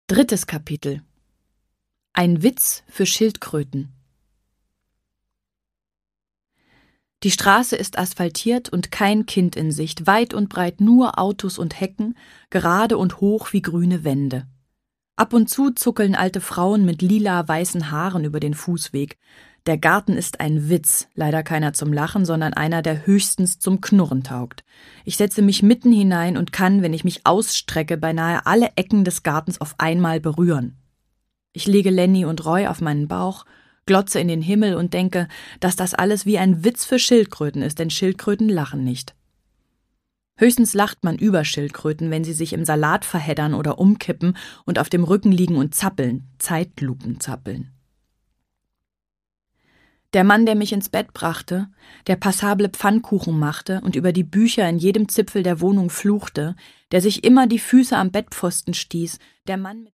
Drittes Kapitel. Ein Witz für Schildkröten. Die Straße ist asphaltiert und kein Kind in Sicht, weit und breit nur Autos und Hecken, gerade und hoch wie grüne Wände. Ab und zu zuckeln alte Frauen mit lila-weißen Haaren über den Fußweg. Der Garten ist ein Witz, leider keiner zum Lachen, sondern einer, der höchstens zum Knurren taugt. Ich setze mich mitten hinein und kann, wenn ich mich ausstrecke, beinahe alle Ecken des Gartens auf einmal berühren. Ich lege Lenny und Roy auf meinen Bauch, glotze in den Himmel und denke, dass das alles wie ein Witz für Schildkröten ist, denn Schildkröten lachen nicht. Höchstens lacht man über Schildkröten, wenn sie sich im Salat verheddern oder umkippen und auf dem Rücken liegen und zappeln, Zeitlupen zappeln. Der Mann, der mich ins Bett brachte, der passable Pfannkuchen machte und über die Bücher in jedem Zipfel der Wohnung fluchte, der sich immer die Füße am Bettpfosten stieß, der Mann mit